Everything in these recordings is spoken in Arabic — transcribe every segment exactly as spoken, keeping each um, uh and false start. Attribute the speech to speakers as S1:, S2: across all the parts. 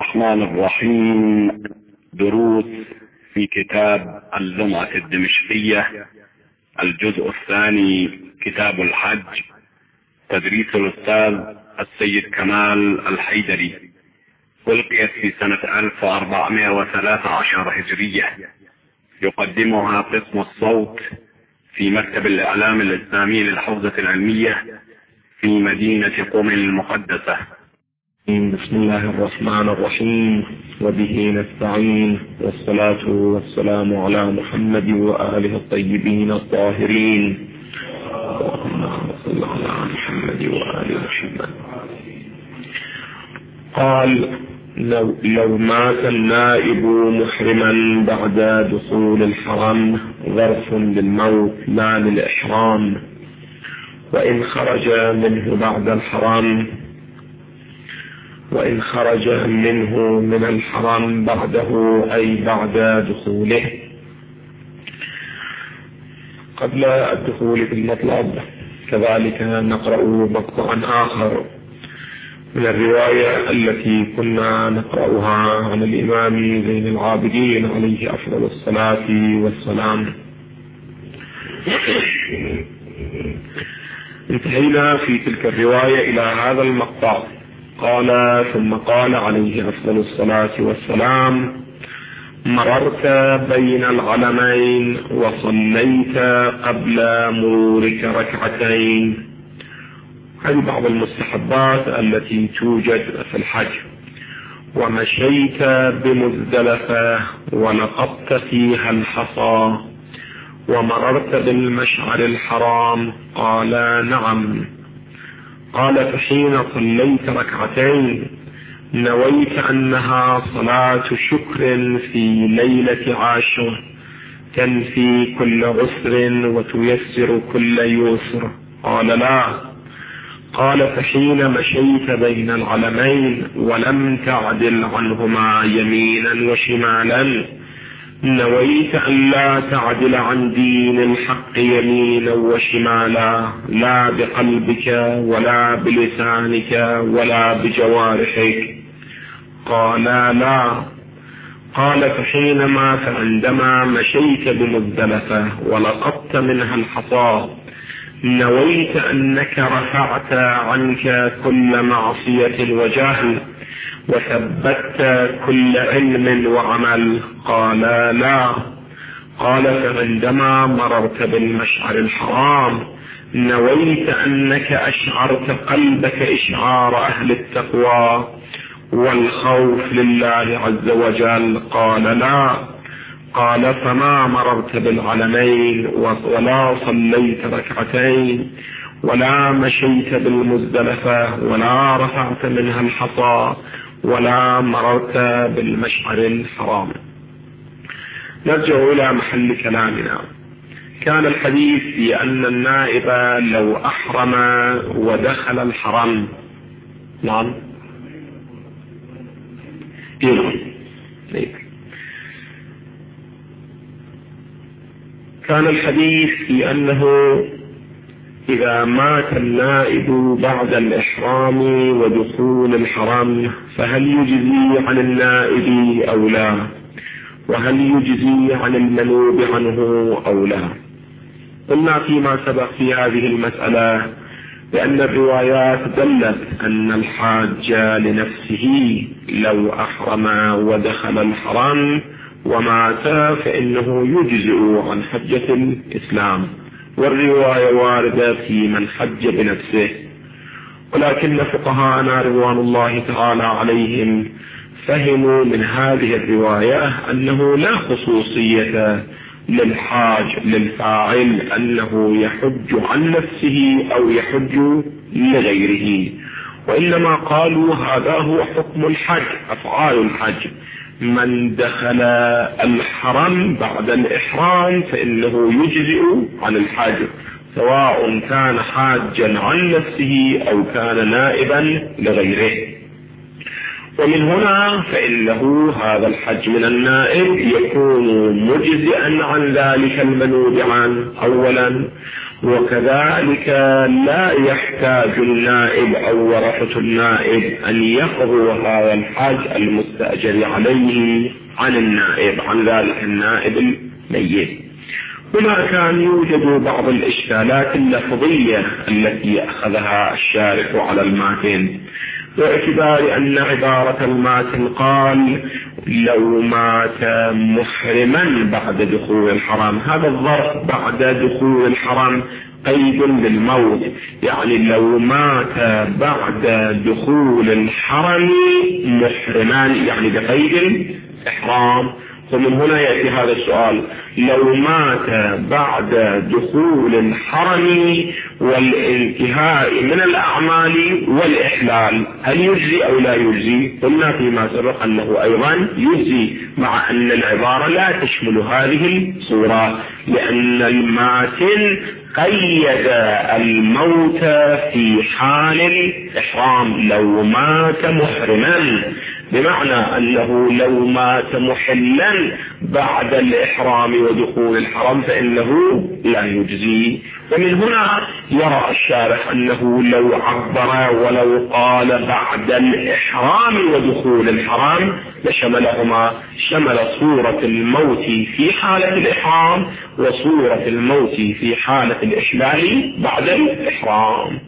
S1: الرحمن الرحيم. دروس في كتاب اللمعة الدمشقية، الجزء الثاني، كتاب الحج، تدريس الأستاذ السيد كمال الحيدري. ألقيت في سنة ألف وأربعمائة وثلاثة عشر هجرية. يقدمها قسم الصوت في مكتب الإعلام الإسلامي للحوزة العلمية في مدينة قم المقدسة.
S2: بسم الله الرحمن الرحيم، وبه نستعين، والصلاة والسلام على محمد وآله الطيبين الطاهرين. اللهم صل على محمد وآل محمد. قال: لو, لو مات النائب محرما بعد دخول الحرم ظرف للموت لا للإحرام، وإن خرج منه بعد الحرم وإن خرج منه من الحرم بعده أي بعد دخوله. قبل الدخول في المطلب كذلك نقرأ مقطعا آخر من الرواية التي كنا نقرأها عن الإمام زين العابدين عليه أفضل الصلاة والسلام. انتهينا في تلك الرواية إلى هذا المقطع. قال: ثم قال عليه أفضل الصلاة والسلام: مررت بين العلمين وصليت قبل مرورك ركعتين. هذه بعض المستحبات التي توجد في الحج. ومشيت بمزدلفة ولقطت فيها الحصى ومررت بالمشعر الحرام. قال: نعم. قال: فحين صليت ركعتين نويت أنها صلاة شكر في ليلة عاشر تنفي كل عسر وتيسر كل يسر. قال: لا. قال: فحين مشيت بين العلمين ولم تعدل عنهما يمينا وشمالا نويت أن لا تعدل عن دين الحق يمينا وشمالا، لا بقلبك ولا بلسانك ولا بجوارحك. قال: لا. قال: فحينما فعندما مشيت بمزدلفة ولقطت منها الحصى نويت أنك رفعت عنك كل معصية وجهل وثبت كل علم وعمل. قال: لا. قال: فعندما مررت بالمشعر الحرام نويت أنك أشعرت قلبك إشعار أهل التقوى والخوف لله عز وجل. قال: لا. قال: فما مررت بالعلمين ولا صليت ركعتين ولا مشيت بالمزدلفة ولا رفعت منها الحصى ولا مررت بالمشعر الحرام. نرجع إلى محل كلامنا. كان الحديث في أن النائب لو أحرم ودخل الحرم. نعم. كان الحديث في أنه إذا مات النائب بعد الإحرام ودخول الحرم فهل يجزي عن النائب أو لا، وهل يجزي عن المنوب عنه أو لا. قلنا فيما سبق في هذه المسألة بأن الروايات دلت أن الحاج لنفسه لو أحرم ودخل الحرم ومات فإنه يجزئ عن حجة الإسلام، والرواية واردة في من حج بنفسه. ولكن فقهاءنا رضوان الله تعالى عليهم فهموا من هذه الرواية أنه لا خصوصية للحاج للفاعل أنه يحج عن نفسه أو يحج لغيره، وإنما قالوا هذا هو حكم الحج، أفعال الحج. من دخل الحرم بعد الإحرام فإنه يجزئ عن الحج، سواء كان حاجا عن نفسه أو كان نائبا لغيره. ومن هنا فإنه هذا الحج من النائب يكون مجزئا عن ذلك المنوب عنه أولا، وكذلك لا يحتاج النائب أو ورثة النائب أن يقضوا هذا الحج المستأجر عليه عن النائب، عن ذلك النائب الميت. هنا كان يوجد بعض الإشكالات اللفظية التي أخذها الشارح على الماتن، باعتبار أن عبارة الماتن قال لو مات محرما بعد دخول الحرم، هذا الظرف بعد دخول الحرم قيد بالموت، يعني لو مات بعد دخول الحرم محرما يعني بقيد الإحرام. ومن هنا يأتي هذا السؤال: لو مات بعد دخول الحرم والانتهاء من الأعمال والإحلال هل يجزي أو لا يجزي؟ قلنا فيما سبق أنه أيضا يجزي، مع أن العبارة لا تشمل هذه الصورة، لأن الماتن قيد الموت في حال الإحرام. لو مات محرما بمعنى أنه لو مات محلا بعد الإحرام ودخول الحرم فإنه لا يجزي. ومن هنا يرى الشارح أنه لو عبر ولو قال بعد الإحرام ودخول الحرم لشملهما، شمل صورة الموت في حالة الإحرام وصورة الموت في حالة الإحلال بعد الإحرام.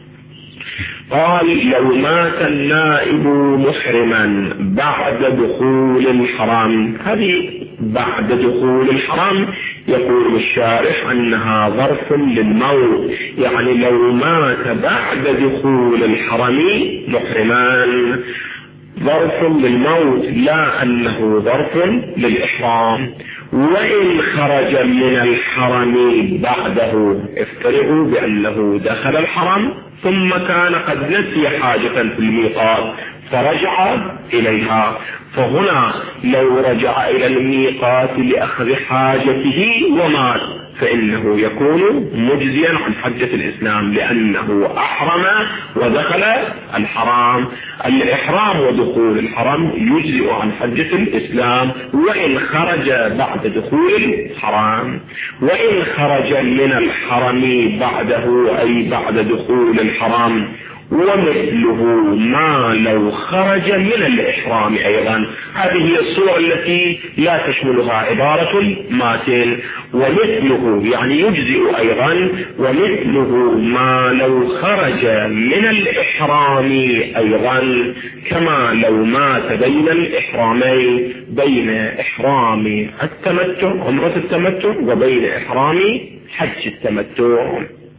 S2: قال لو مات النائب محرما بعد دخول الحرم، هذه بعد دخول الحرم يقول الشارح أنها ظرف للموت، يعني لو مات بعد دخول الحرم محرما ظرف للموت لا أنه ظرف للإحرام. وإن خرج من الحرم بعده، افترضوا بأنه دخل الحرم ثم كان قد نسي حاجة في الميقات فرجع إليها، فهنا لو رجع إلى الميقات لأخذ حاجته ومات فإنه يكون مجزيا عن حجة الإسلام، لأنه أحرم ودخل الحرام. الإحرام ودخول الحرم يجزئ عن حجة الإسلام وإن خرج بعد دخول الحرام. وإن خرج من الحرم بعده أي بعد دخول الحرام، ومثله ما لو خرج من الإحرام أيضا، هذه هي الصورة التي لا تشملها عبارة الماتن. ومثله يعني يجزئ أيضا، ومثله ما لو خرج من الإحرام أيضا، كما لو مات بين الإحرامين، بين إحرام التمتع عمرة التمتع وبين إحرام حج التمتع.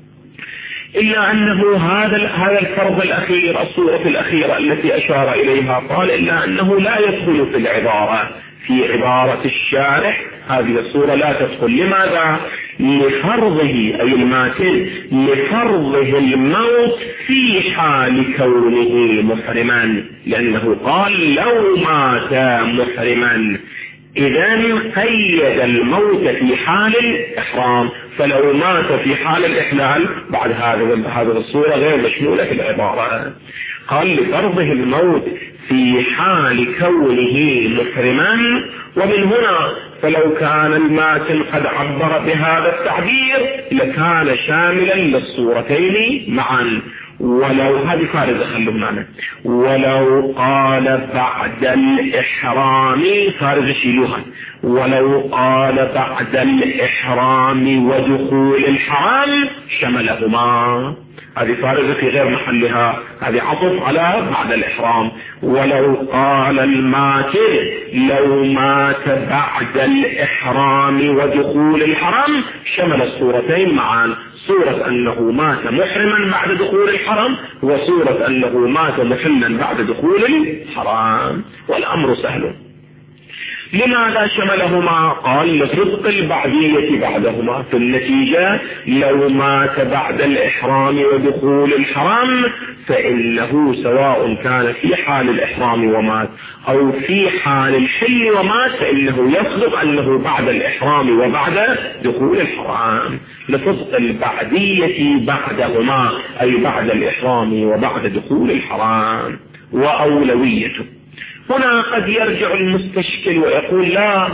S2: إلا أنه هذا هذا الفرض الأخير، الصورة الأخيرة التي أشار إليها، قال إلا أنه لا يدخل في العبارة، في عبارة الشارح هذه الصورة لا تدخل. لماذا؟ لفرضه أي الماتن، لفرضه الموت في حال كونه محرما، لأنه قال لو مات محرما، إذن قيد الموت في حال الإحرام، فلو مات في حال الإحلال بعد هذه هذه الصورة غير مشمولة في العبارة. قال لفرضه الموت في حال كونه محرما. ومن هنا فلو كان الماتن قد عبر بهذا التعبير لكان شاملا للصورتين معا. ولو هذه فارزة خلوا معنا، ولو قال بعد الإحرام، فارزة شيلوها، ولو قال بعد الإحرام ودخول الحرام شملهما، هذه فارزة في غير محلها، هذه عطف على بعد الإحرام. ولو قال الماتن لو مات بعد الإحرام ودخول الحرم شمل الصورتين معا، صورة أنه مات محرما بعد دخول الحرم وصورة أنه مات محلا بعد دخول الحرام، والأمر سهل. لماذا شملهما؟ قال لصدق البعدية بعدهما، في النتيجة لو مات بعد الإحرام ودخول الحرام فإنه سواء كان في حال الإحرام ومات أو في حال الحل ومات فإنه يصدق أنه بعد الإحرام وبعد دخول الحرام، لصدق البعدية بعدهما أي بعد الإحرام وبعد دخول الحرام. وأولويته، هنا قد يرجع المستشكل ويقول لا،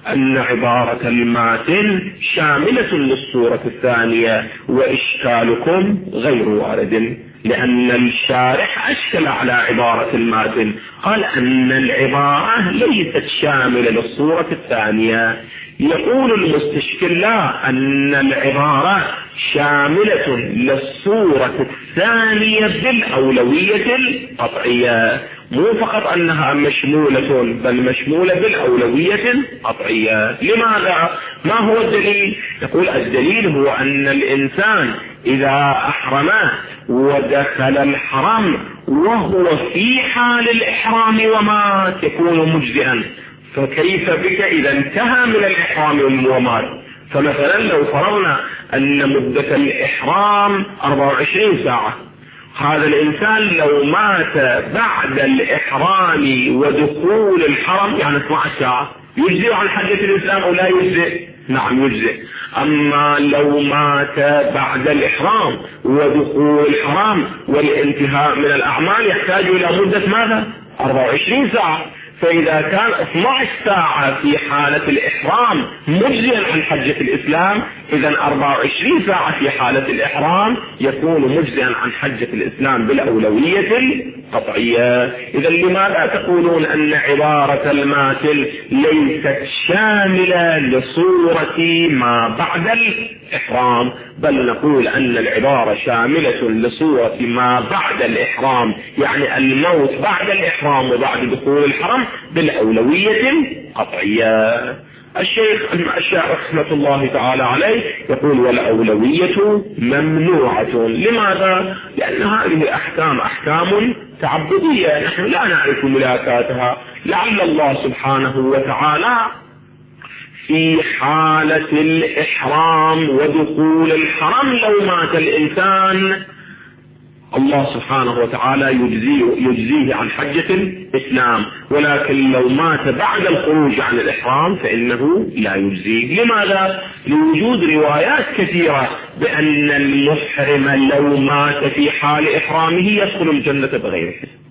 S2: أن عبارة الماتن شاملة للصورة الثانية، وإشكالكم غير وارد، لأن الشارح أشكل على عبارة الماتن، قال أن العبارة ليست شاملة للصورة الثانية. يقول المستشكل لا، أن العبارة شاملة للصورة الثانية بالأولوية القطعية، مو فقط أنها مشمولة بل مشمولة بالأولوية القطعية. لماذا؟ ما هو الدليل؟ يقول الدليل هو أن الإنسان إذا أحرم ودخل الحرم وهو في حال الإحرام ومات يكون مجزئا، فكيف بك إذا انتهى من الإحرام ومات؟ فمثلا لو فرضنا أن مدة الإحرام أربعة وعشرين ساعة، هذا الإنسان لو مات بعد الإحرام ودخول الحرم يعني اثنتا عشرة ساعة، يجزئ عن حجة الإسلام أو لا يجزئ؟ نعم يجزئ. أما لو مات بعد الإحرام ودخول الحرم والانتهاء من الأعمال يحتاج إلى مدة ماذا؟ أربعة وعشرين ساعة. فإذا كان اثنتا عشرة ساعة في حالة الإحرام مجزئا عن حجة الإسلام، إذا أربعة وعشرين ساعة في حالة الإحرام يكون مجزئا عن حجة الإسلام بالأولوية القطعية. إذا لماذا تقولون أن عبارة الماتل ليست شاملة لصورة ما بعد الإحرام، بل نقول أن العبارة شاملة لصورة ما بعد الإحرام، يعني الموت بعد الإحرام وبعد دخول الحرم بالأولوية القطعية. الشيخ الشاعر رحمة الله تعالى عليه يقول والأولوية ممنوعة. لماذا؟ لأن هذه الأحكام أحكام تعبدية، نحن لا نعرف ملاكاتها. لعل الله سبحانه وتعالى في حالة الإحرام ودخول الحرم لو مات الإنسان الله سبحانه وتعالى يجزيه, يجزيه عن حجة الإسلام، ولكن لو مات بعد الخروج عن الإحرام فإنه لا يجزيه. لماذا؟ لوجود روايات كثيرة بأن المحرم لو مات في حال إحرامه يدخل الجنة بغير حساب.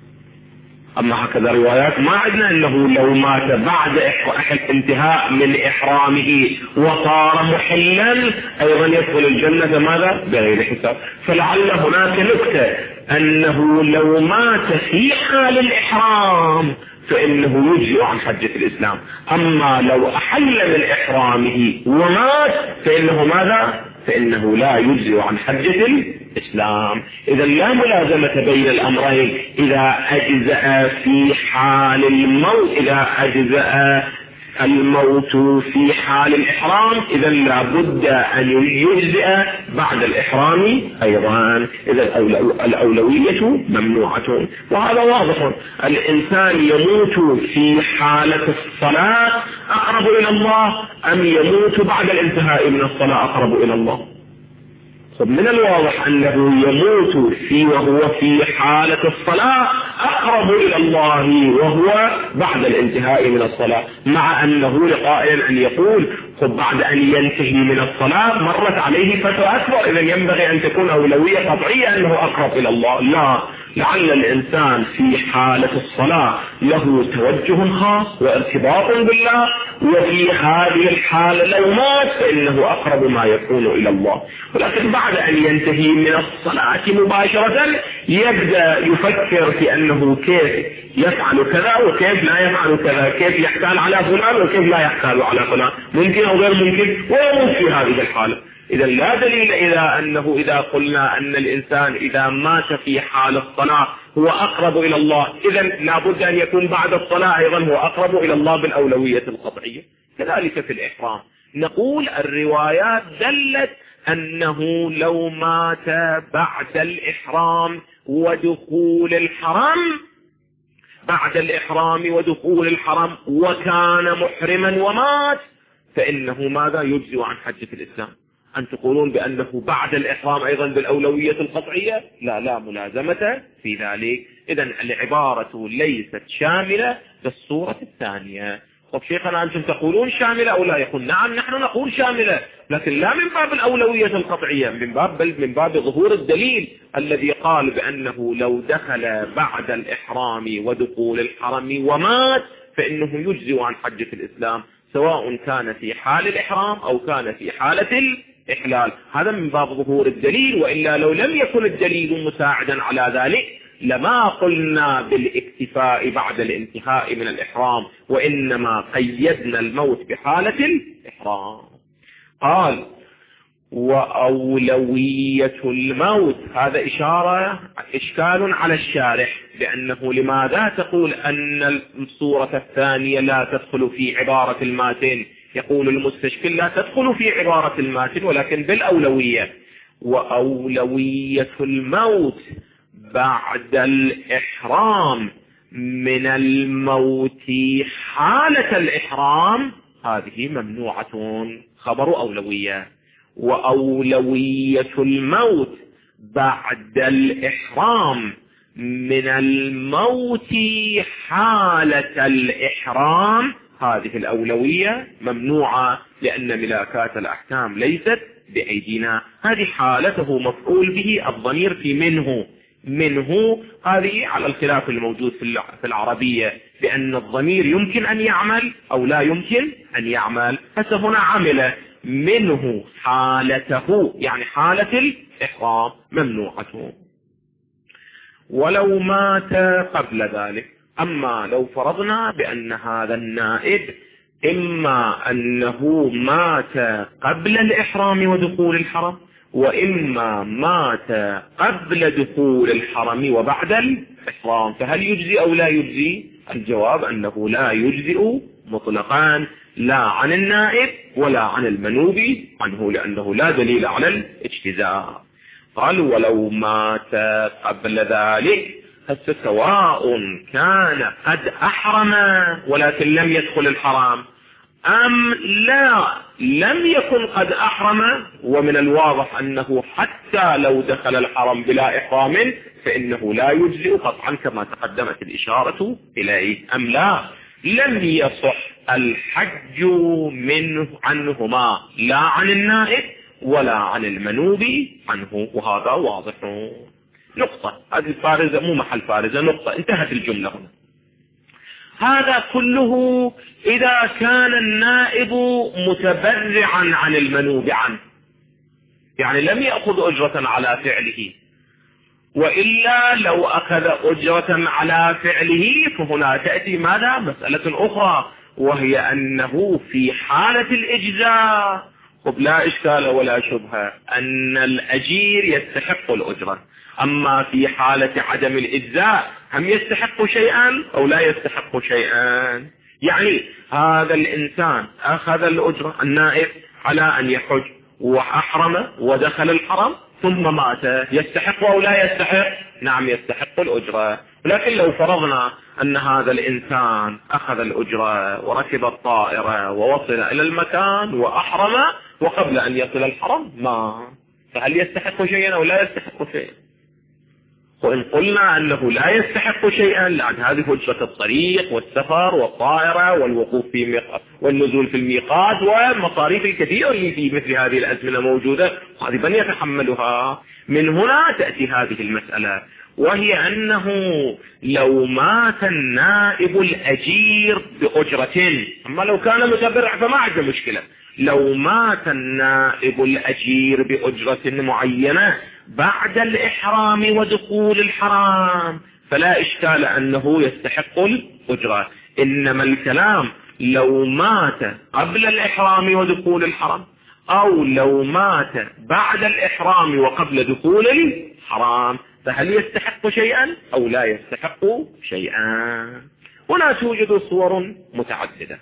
S2: أما هكذا روايات ما عندنا أنه لو مات بعد انتهاء من إحرامه وصار محلا أيضا يدخل الجنة ماذا؟ بغير حساب. فلعل هناك نكتة أنه لو مات في حال الإحرام فإنه يجزئ عن حجة الإسلام، أما لو أحل من إحرامه ومات فإنه ماذا؟ فإنه لا يجزئ عن حجة الإسلام. إذا لا ملازمة بين الأمرين. إذا أجزأ في حال الموت، إذا أجزأ الموت في حال الإحرام إذا لابد أن يجزئ بعد الإحرام أيضا. إذا الأولوية ممنوعة، وهذا واضح. الإنسان يموت في حالة الصلاة أقرب إلى الله أم يموت بعد الانتهاء من الصلاة أقرب إلى الله؟ من الواضح أنه يموت في وهو في حالة الصلاة أقرب إلى الله وهو بعد الانتهاء من الصلاة، مع أنه لقائل أن يقول خب بعد أن ينتهي من الصلاة مرت عليه فترة أكبر، إذا ينبغي أن تكون أولوية قطعية أنه أقرب إلى الله. لا، لعل الإنسان في حالة الصلاة له توجه خاص وارتباط بالله، وفي هذه الحالة لو مات فإنه أقرب ما يكون إلى الله. ولكن بعد أن ينتهي من الصلاة مباشرة يبدأ يفكر في أنه كيف يفعل كذا وكيف لا يفعل كذا، كيف يحتال على فلان وكيف لا يحتال على فلان، ممكن أو غير ممكن، ويموت في هذه الحالة. إذا لا دليل إلى أنه إذا قلنا أن الإنسان إذا مات في حال الصلاة هو أقرب إلى الله، إذا لابد أن يكون بعد الصلاة أيضا هو أقرب إلى الله بالأولوية القطعية. كذلك في الإحرام نقول الروايات دلت أنه لو مات بعد الإحرام ودخول الحرم بعد الإحرام ودخول الحرم وكان محرما ومات فإنه ماذا؟ يجزئ عن حجة الإسلام. أن تقولون بأنه بعد الإحرام أيضا بالأولوية القطعية؟ لا لا ملازمة في ذلك. إذن العبارة ليست شاملة بالصورة الثانية. طب شيخنا أنتم تقولون شاملة أو لا؟ يقول نعم نحن نقول شاملة، لكن لا من باب الأولوية القطعية، من باب بل من باب ظهور الدليل الذي قال بأنه لو دخل بعد الإحرام ودخول الحرم ومات فإنه يجزئ عن حجة الإسلام. سواء كان في حال الإحرام أو كان في حالة الإحلال. هذا من باب ظهور الدليل، وإلا لو لم يكن الدليل مساعدا على ذلك لما قلنا بالاكتفاء بعد الانتهاء من الإحرام، وإنما قيدنا الموت بحالة الإحرام. قال وأولوية الموت، هذا إشارة إشكال على الشارح، لأنه لماذا تقول أن الصورة الثانية لا تدخل في عبارة الماتن؟ يقول المستشكل لا تدخل في عبارة الماتن ولكن بالأولوية. وأولوية الموت بعد الإحرام من الموت حالة الإحرام هذه ممنوعة، خبر أولوية. وأولوية الموت بعد الإحرام من الموت حالة الإحرام هذه الأولوية ممنوعة، لأن ملاكات الأحكام ليست بأيدينا. هذه حالته مفعول به، الضمير في منه منه هذه على الخلاف الموجود في العربية، بأن الضمير يمكن أن يعمل أو لا يمكن أن يعمل. فهنا عمل منه حالته، يعني حالة الإحرام ممنوعته. ولو مات قبل ذلك، أما لو فرضنا بأن هذا النائب إما أنه مات قبل الإحرام ودخول الحرم، وإما مات قبل دخول الحرم وبعد الإحرام، فهل يجزي أو لا يجزي؟ الجواب أنه لا يجزئ مطلقا، لا عن النائب ولا عن المنوب عنه، لأنه لا دليل على الاجتزاء. قال ولو مات قبل ذلك، سواء كان قد أحرم ولكن لم يدخل الحرام، أم لا لم يكن قد أحرم، ومن الواضح أنه حتى لو دخل الحرم بلا إحرام فإنه لا يجزئ قطعا كما تقدمت الإشارة إليه. أم لا لم يصح الحج منه عنهما، لا عن النائب ولا عن المنوب عنه، وهذا واضح. نقطة، هذه الفارزة مو محل فارزة، نقطة، انتهت الجملة هنا. هذا كله إذا كان النائب متبرعا عن المنوب عنه، يعني لم يأخذ أجرة على فعله، وإلا لو أخذ أجرة على فعله فهنا تأتي ماذا؟ مسألة أخرى، وهي أنه في حالة الإجزاء لا إشكال ولا شبهة أن الأجير يستحق الأجرة، أما في حالة عدم الإجزاء هم يستحق شيئا أو لا يستحق شيئا. يعني هذا الإنسان أخذ الأجرة النائب على أن يحج وأحرم ودخل الحرم ثم مات، يستحق أو لا يستحق؟ نعم يستحق الأجرة. لكن لو فرضنا أن هذا الإنسان أخذ الأجرة وركب الطائرة ووصل إلى المكان وأحرم وقبل أن يصل الحرم ما، فهل يستحق شيئا أو لا يستحق شيئا؟ وإن قلنا أنه لا يستحق شيئا، لأن هذه أجرة الطريق والسفر والطائرة والوقوف في ميقات والنزول في الميقات والمصاريف الكثيرة اللي في مثل هذه الأزمنة موجودة، غالبا يتحملها. من هنا تأتي هذه المسألة، وهي أنه لو مات النائب الأجير بأجرة، أما لو كان متبرع فما عنده مشكلة، لو مات النائب الأجير بأجرة معينة بعد الإحرام ودخول الحرام فلا إشكال أنه يستحق الأجرة. إنما الكلام لو مات قبل الإحرام ودخول الحرم، أو لو مات بعد الإحرام وقبل دخول الحرام، فهل يستحق شيئا أو لا يستحق شيئا؟ هنا توجد صور متعددة.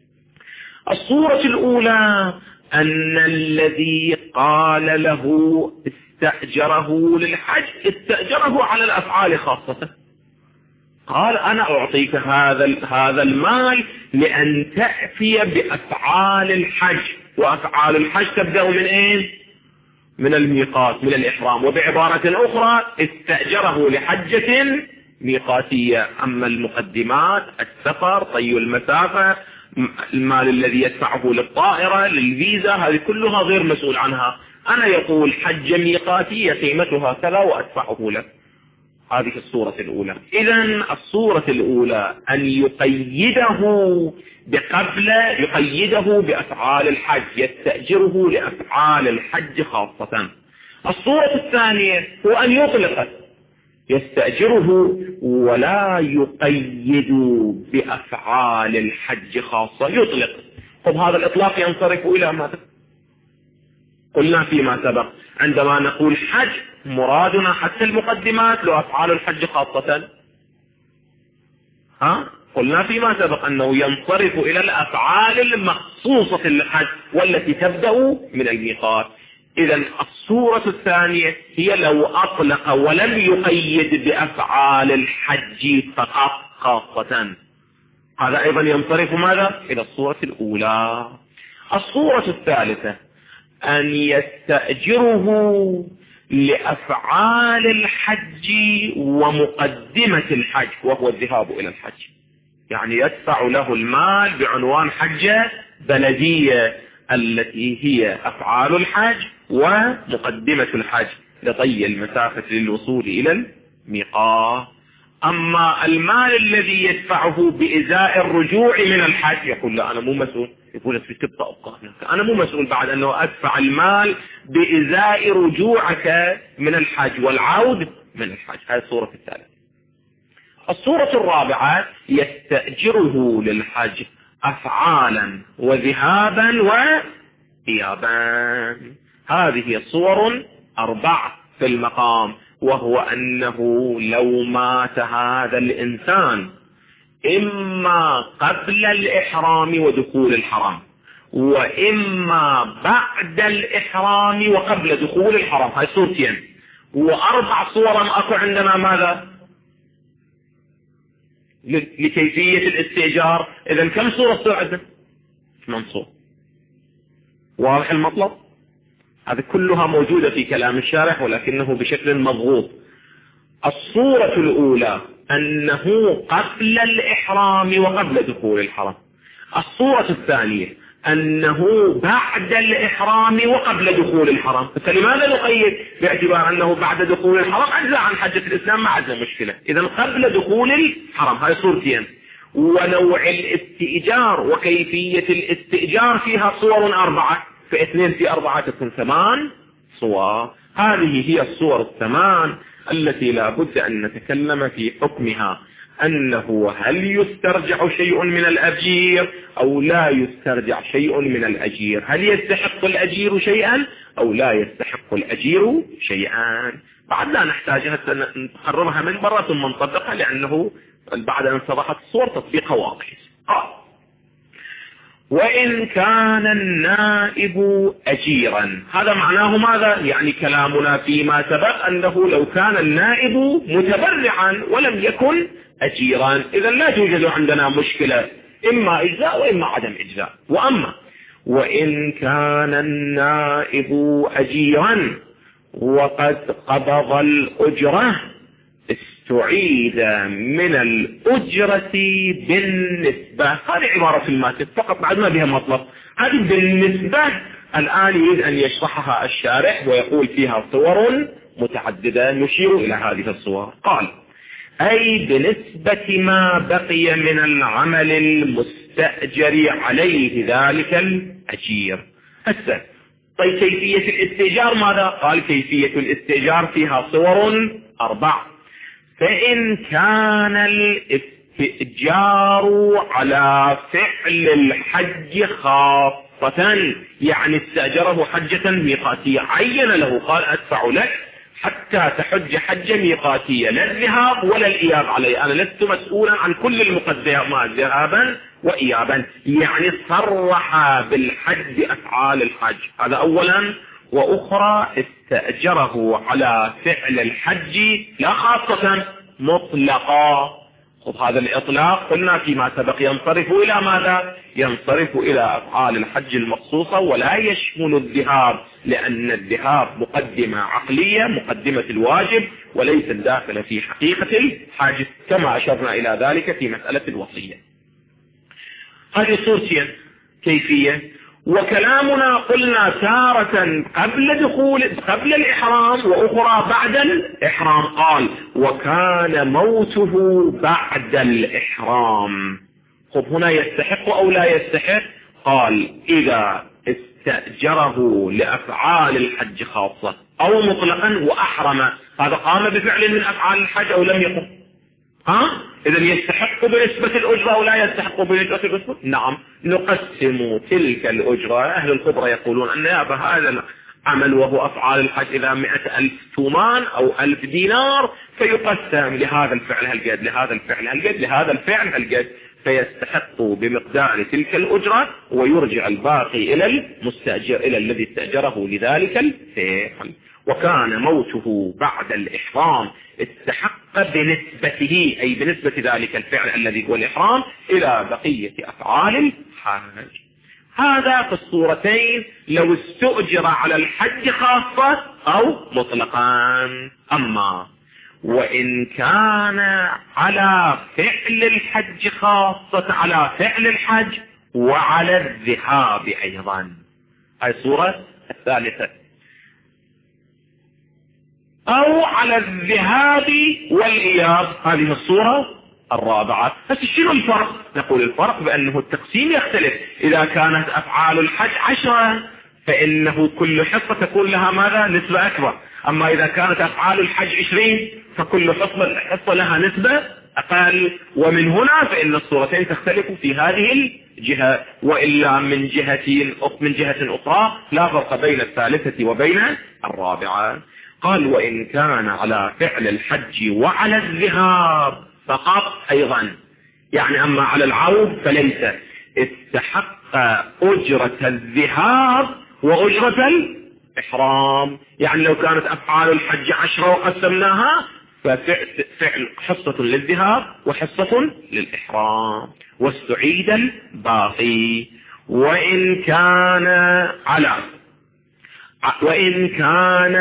S2: الصورة الأولى أن الذي قال له استأجره للحج استأجره على الأفعال خاصة، قال أنا أعطيك هذا هذا المال لأن تأتي بأفعال الحج، وأفعال الحج تبدأ من إيه؟ من الميقات، من الإحرام. وبعبارة أخرى استأجره لحجة ميقاتية. أما المقدمات، السفر، طي المسافة، المال الذي يدفعه للطائرة، للفيزا، هذه كلها غير مسؤول عنها. أنا يقول حجة ميقاتية قيمتها كذا وأدفعه لك، هذه الصورة الأولى. إذن الصورة الأولى أن يقيده بقبل يقيده بأفعال الحج، يستأجره لأفعال الحج خاصة. الصورة الثانية هو أن يطلق، يستأجره ولا يقيد بأفعال الحج خاصة، يطلق. طب هذا الإطلاق ينصرف إلى ماذا؟ قلنا فيما سبق عندما نقول حج مرادنا حتى المقدمات لو أفعال الحج خاصة، ها؟ قلنا فيما سبق أنه ينصرف إلى الأفعال المخصوصة للحج والتي تبدأ من الميقات. إذن الصورة الثانية هي لو أطلق ولم يقيد بأفعال الحج فقط خاصة، هذا أيضا ينصرف ماذا؟ إلى الصورة الأولى. الصورة الثالثة أن يستأجره لأفعال الحج ومقدمة الحج وهو الذهاب إلى الحج، يعني يدفع له المال بعنوان حجة بلدية التي هي أفعال الحج ومقدمة الحج لطي المسافة للوصول إلى الميقات. أما المال الذي يدفعه بإزاء الرجوع من الحج يقول لا أنا مو مسؤول، يقول في تبقى أبقى أنا مو مسؤول بعد أنه أدفع المال بإزاء رجوعك من الحج والعود من الحج. هذه الصورة الثالثة. الصورة الرابعة يستأجره للحج أفعالا وذهابا وإيابا. هذه صور أربع في المقام، وهو أنه لو مات هذا الإنسان إما قبل الإحرام ودخول الحرم وإما بعد الإحرام وقبل دخول الحرم، هاي صورتين وأربع صور أكو عندنا ماذا لكيفية الاستئجار. إذن كم صورة صور عندنا؟ ثمان صور. واضح المطلب؟ هذه كلها موجودة في كلام الشارح ولكنه بشكل مضغوط. الصورة الأولى أنه قبل الإحرام وقبل دخول الحرم. الصورة الثانية أنه بعد الإحرام وقبل دخول الحرم. فلماذا نقيد؟ باعتبار أنه بعد دخول الحرم أجزاء عن حجة الإسلام ما عندنا مشكلة. إذن قبل دخول الحرم، هاي صورتين. ونوع الاستئجار وكيفية الاستئجار فيها صور أربعة، فاثنين في أربعة تكون ثمان صور. هذه هي الصور الثمان التي لا بد أن نتكلم في حكمها، أنه هل يسترجع شيء من الأجير أو لا يسترجع شيء من الأجير، هل يستحق الأجير شيئا أو لا يستحق الأجير شيئا. بعد لا نحتاج أن نقررها من برا ثم نطبقها، لأنه بعد أن صبحت الصور تطبيقها واضح. وإن كان النائب أجيرا، هذا معناه ماذا؟ يعني كلامنا فيما سبق أنه لو كان النائب متبرعا ولم يكن أجيرا إذا لا توجد عندنا مشكلة، إما إجزاء وإما عدم إجزاء. وأما وإن كان النائب أجيرا وقد قبض الأجرة استعيد من الأجرة بالنسبة. هذه عبارة في الماتب فقط بعد ما بها مطلب. هذه بالنسبة الآن يريد أن يشرحها الشارح ويقول فيها صور متعددة، نشير إلى هذه الصور. قال أي بنسبة ما بقي من العمل المستأجر عليه ذلك الأجير. هسه طيب كيفية الاستئجار ماذا؟ قال كيفية الاستئجار فيها صور أربع. فإن كان الاستئجار على فعل الحج خاصة، يعني استأجره حجة ميقاتية، عين له قال أدفع لك حتى تحج حجة ميقاتية، لا الذهاب ولا الإياب علي، أنا لست مسؤولا عن كل المقدمات ذهابا وإيابا، يعني صرح بالحج أفعال الحج. هذا أولا. وأخرى استأجره على فعل الحج لا خاصة مطلقا. هذا الإطلاق قلنا فيما سبق ينصرف إلى ماذا؟ ينصرف إلى أفعال الحج المخصوصة ولا يشمل الذهاب، لأن الذهاب مقدمة عقلية، مقدمة الواجب وليس داخل في حقيقة الحج، كما أشرنا إلى ذلك في مسألة الوصية. هذه صورتين كيفية. وكلامنا قلنا تارة قبل دخول قبل الإحرام وأخرى بعد الإحرام. قال وكان موته بعد الإحرام. خب هنا يستحق أو لا يستحق؟ قال إذا استأجره لأفعال الحج خاصة أو مطلقا وأحرم، هذا قام بفعل من أفعال الحج أو لم يقم؟ ها؟ إذا يستحق بنسبة الأجرة أو لا يستحق بنسبة الأجرة؟ نعم، نقسم تلك الأجرة. أهل الخبرة يقولون أن هذا العمل وهو أفعال الحج إذا مئة ألف تومان أو ألف دينار فيقسم لهذا الفعل هالقد، لهذا الفعل هالقد، لهذا الفعل هالقد، فيستحق بمقدار تلك الأجرة ويرجع الباقي إلى المستأجر، إلى الذي استأجره لذلك الفعل. وكان موته بعد الإحرام استحق بنسبته، أي بنسبة ذلك الفعل الذي هو الإحرام إلى بقية أفعال الحج. هذا في الصورتين لو استؤجر على الحج خاصة أو مطلقا. أما وإن كان على فعل الحج خاصة، على فعل الحج وعلى الذهاب أيضا، هذه الصورة الثالثة، أو على الذهاب والإياب، هذه الصورة الرابعة. بس شنو الفرق؟ نقول الفرق بأنه التقسيم يختلف. إذا كانت أفعال الحج عشرة فإنه كل حصة تكون لها ماذا؟ نسبة أكبر. أما إذا كانت أفعال الحج عشرين فكل حصة لها نسبة أقل. ومن هنا فإن الصورتين تختلف في هذه الجهة، وإلا من جهة من جهة أخرى لا فرق بين الثالثة وبين الرابعة. قال وإن كان على فعل الحج وعلى الذهاب فقط أيضا، يعني أما على العود فليس، استحق أجرة الذهاب وأجرة الإحرام. يعني لو كانت أفعال الحج عشرة وقسمناها ففعل حصة للذهاب وحصة للإحرام واستعيد الباقي. وإن كان على وإن كان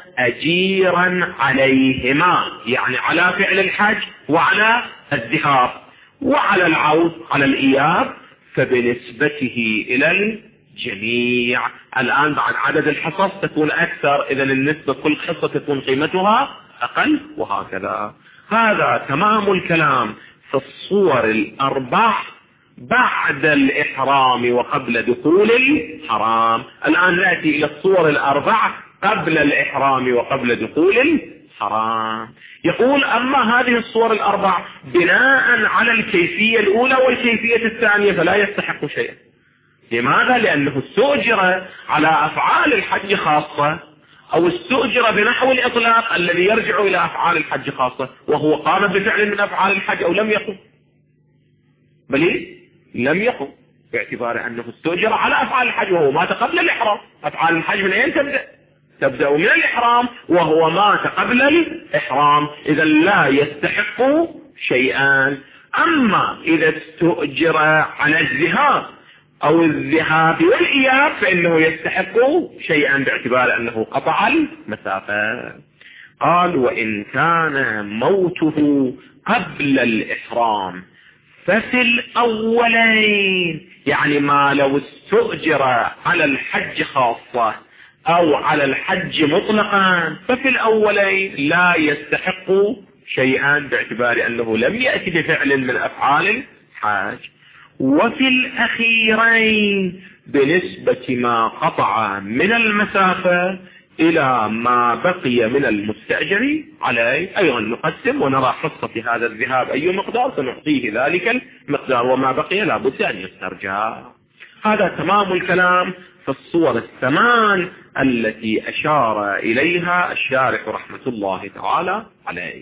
S2: أجيرا عليهما، يعني على فعل الحج وعلى الذهاب وعلى العود على الإياب، فبنسبته إلى الجميع. الآن بعد عدد الحصص تكون أكثر، إذا النسبة كل حصة تكون قيمتها أقل، وهكذا. هذا تمام الكلام في الصور الأربع بعد الإحرام وقبل دخول الحرام. الآن نأتي إلى الصور الأربع قبل الإحرام وقبل دخول الحرام. يقول أما هذه الصور الأربع بناء على الكيفية الأولى والكيفية الثانية فلا يستحق شيئا. لماذا؟ لأنه استؤجر على أفعال الحج خاصة، أو استؤجر بنحو الإطلاق الذي يرجع إلى أفعال الحج خاصة، وهو قام بفعل من أفعال الحج أو لم يقم، بل لم يقم، باعتبار أنه استؤجر على أفعال الحج وهو مات قبل الإحرام. أفعال الحج من أين تبدأ؟ تبدأ من الإحرام، وهو مات قبل الإحرام، إذا لا يستحق شيئا. أما إذا استؤجر على الذهاب أو الذهاب والإياب فإنه يستحق شيئا باعتبار أنه قطع المسافة. قال وإن كان موته قبل الإحرام ففي الأولين، يعني ما لو استؤجر على الحج خاصة أو على الحج مطلقا ففي الأولين لا يستحق شيئا باعتبار أنه لم يأتي بفعل من أفعال الحج. وفي الأخيرين بنسبة ما قطع من المسافة إلى ما بقي من المستأجر عليه أيضا نقسم ونرى حصة هذا الذهاب أي مقدار سنعطيه ذلك المقدار، وما بقي لابد أن يسترجع. هذا تمام الكلام في الصور الثمان التي أشار إليها الشارح رحمة الله تعالى عليه.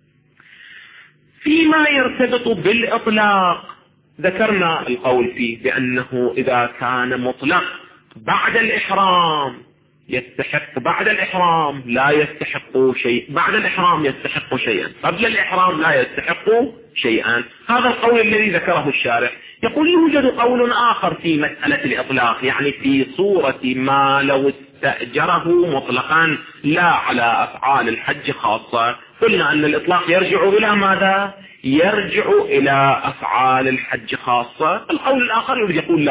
S2: فيما يرتبط بالإطلاق ذكرنا القول فيه بأنه إذا كان مطلق بعد الإحرام يستحق، بعد الإحرام لا يستحق شيء، بعد الإحرام يستحق شيئا، قبل الإحرام لا يستحق شيئا. هذا القول الذي ذكره الشارح. يقول يوجد قول آخر في مسألة الإطلاق، يعني في صورة ما لو استأجره مطلقا لا على أفعال الحج خاصة. قلنا أن الإطلاق يرجع إلى ماذا؟ يرجع إلى أفعال الحج خاصة. القول الآخر يقول لا،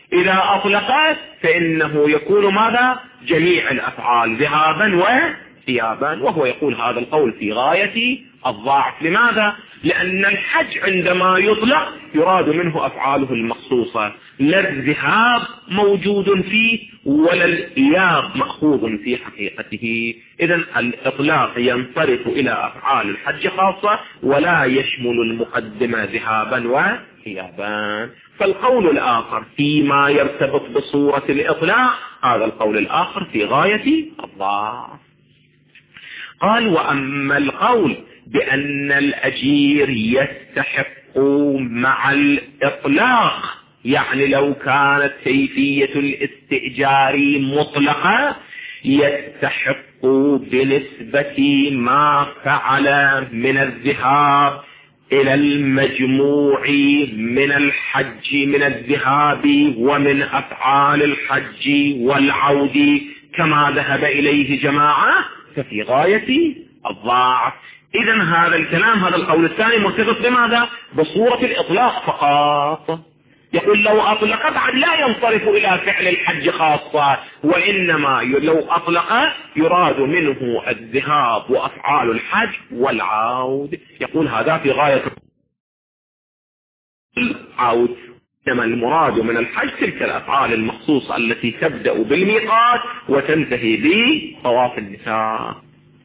S2: إذا أطلقت فإنه يكون ماذا؟ جميع الأفعال ذهابا وإيابا. وهو يقول هذا القول في غاية الضعف. لماذا؟ لأن الحج عندما يطلق يراد منه أفعاله المخصوصة، لا الذهاب موجود فيه ولا الإياب مأخوذ في حقيقته. إذن الإطلاق ينصرف إلى أفعال الحج خاصة ولا يشمل المقدمة ذهابا وإيابا. فالقول الآخر فيما يرتبط بصورة الإطلاق هذا القول الآخر في غاية الضعف. قال وأما القول بأن الأجير يستحق مع الإطلاق، يعني لو كانت كيفية الاستئجار مطلقة يستحق بنسبة ما فعل من الذهاب إلى المجموع من الحج من الذهاب ومن أفعال الحج والعود كما ذهب إليه جماعة، ففي غاية الضعف. إذن هذا الكلام هذا القول الثاني مرتبط بماذا؟ بصورة الإطلاق فقط. يقول لو أطلق بعد لا ينصرف إلى فعل الحج خاصة، وإنما لو أطلق يراد منه الذهاب وأفعال الحج والعود. يقول هذا في غاية العود، إنما المراد من الحج تلك الأفعال المخصوصة التي تبدأ بالميقات وتنتهي بطواف النساء.